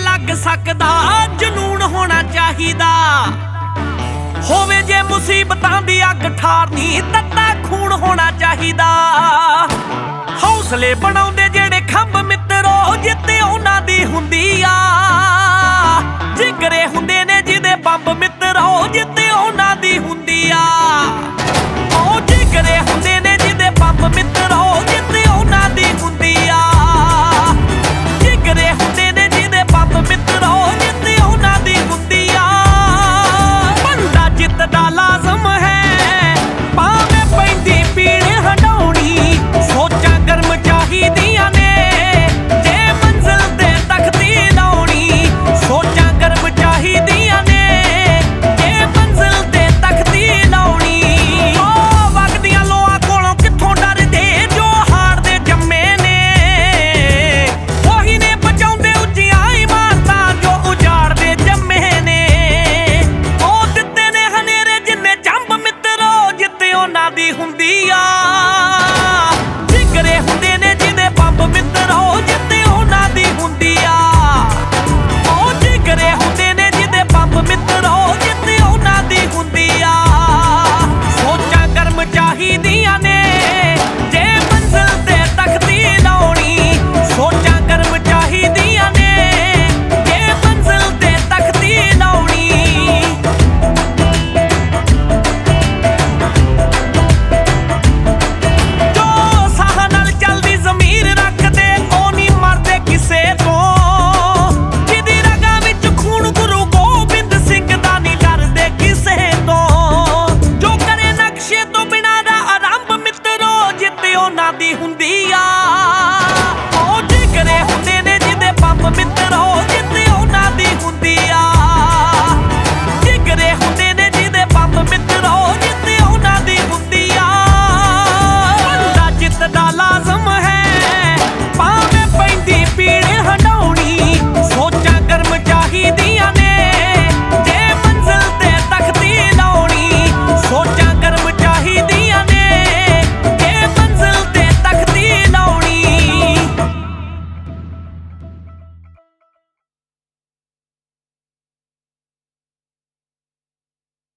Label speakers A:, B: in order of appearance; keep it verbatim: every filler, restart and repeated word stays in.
A: ਲੱਗ ਸਕਦਾ, ਜਨੂਨ ਹੋਣਾ ਚਾਹੀਦਾ। ਹੋਵੇ ਜੇ ਮੁਸੀਬਤਾਂ ਦੀ ਅੱਗ ਠਾਰਨੀ, ਤੱਤਾ ਖੂਨ ਹੋਣਾ ਚਾਹੀਦਾ। ਹੌਸਲੇ ਬਣਾਉਂਦੇ ਜਿਹੜੇ ਖੰਭ ਮਿੱਤਰੋ, ਜਿੱਤ ਉਹਨਾਂ ਦੀ ਹੁੰਦੀ ਆ। ਜਿਗਰੇ ਹੁੰਦੇ ਨੇ ਜਿਹਦੇ ਬੰਬ ਮਿੱਤਰੋ, ਜਿੱਤ ਉਹਨਾਂ ਦੀ ਹੁੰਦੀ ਆ। ਉਹ ਜਿਗਰੇ ਹੁੰਦੇ ਨੇ ਜਿਹਦੇ ਬੰਬ ਮਿੱਤਰੋ, ਜਿੱਤ ਉਹਨਾਂ ਦੀ ਹੁੰਦੀ ਆ। ਜਿਗਰੇ ਹੁੰਦੇ ਨੇ ਜਿਹਦੇ ਬੰਬ ਮਿੱਤਰੋ, ਜਿੱਤ ਉਹਨਾਂ ਦੀ ਹੁੰਦੀ ਆ। ਬੰਦਾ ਜਿੱਤਦਾ ਲਾਜ਼ਮ ਹੈ, ਭਾਵੇਂ ਪੈਂਦੀ ਪੀੜ ਹੰਡਾਉਣੀ। ਸੋਚਾਂ ਗਰਮ ਚਾਹੀਦੀਆਂ ਨੇ, ਜੇ ਮੰਜ਼ਿਲ ਤੇ ਤਖਤੀ ਲਾਉਣੀ। ਸੋਚਾਂ ਗਰਮ ਚਾਹੀਦੀਆਂ ਨੇ, ਜੇ ਮੰਜ਼ਿਲ ਤੇ ਤਖਤੀ ਲਾਉਣੀ। ਉਹ ਵਗਦੀਆਂ ਲੋਆਂ ਕੋਲੋਂ ਕਿੱਥੋਂ ਡਰਦੇ, ਜੋ ਹਾਰਦੇ ਜੰਮੇ ਨੇ। ਉਹੀ ਨੇ ਬਚਾਉਂਦੇ ਉੱਚੀਆਂ ਇਮਾਰਤਾਂ, ਜੋ ਉਜਾੜਦੇ ਜੰਮੇ ਨੇ। ਉਹ ਦਿੱਤੇ ਨੇ ਹਨੇਰੇ ਜਿੰਨੇ ਜੰਬ ਮਿੱਤਰੋ, ਜਿੱਤ ਉਹਨਾਂ ਦੀ ਹੁੰਦੀ ਆ। ਜਿਗਰੇ ਹੁੰਦੇ ਨੇ ਜਿਹਦੇ ਬੰਬ ਮਿੱਤਰੋ, ਜਿੱਤ ਉਹਨਾਂ ਦੀ ਹੁੰਦੀ ਆ। ਉਹ ਜਿਗਰੇ ਹੁੰਦੇ ਨੇ ਜਿਹਦੇ ਬੰਬ ਮਿੱਤਰੋ, ਜਿੱਤ ਉਹਨਾਂ ਦੀ ਹੁੰਦੀ ਆ। ਸੋਚਾਂ ਗਰਮ ਚਾਹੀਦੀਆਂ ਨੇ, ਜੇ ਮੰਜ਼ਿਲ ਤੇ ਤਖਤੀ ਲਾਉਣੀ। ਸੋਚਾਂ ਗਰਮ ਚਾਹੀਦੀਆਂ ਨੇ, ਜੇ ਮੰਜ਼ਿਲ ਤੇ ਤਖਤੀ ਲਾਉਣੀ। ਜੋ ਸਾਹ ਨਾਲ ਚੱਲਦੀ ਜ਼ਮੀਰ ਰੱਖਦੇ, ਉਹ ਨਹੀਂ ਮਰਦੇ ਕਿਸੇ ਤੋਂ। ਜਿਹਦੀ ਰਗਾਂ ਵਿੱਚ ਖੂਨ ਗੁਰੂ ਗੋਬਿੰਦ ਸਿੰਘ ਦਾ, ਨਹੀਂ ਡਰਦੇ ਕਿਸੇ ਤੋਂ। ਜੋ ਕਰੇ ਨਕਸ਼ੇ ਤੋਂ ਬਿਨਾਂ ਦਾ ਆਰੰਭ ਮਿੱਤਰੋ, ਜਿੱਤ ਉਹਨਾਂ ਦੀ ਹੁੰਦੀ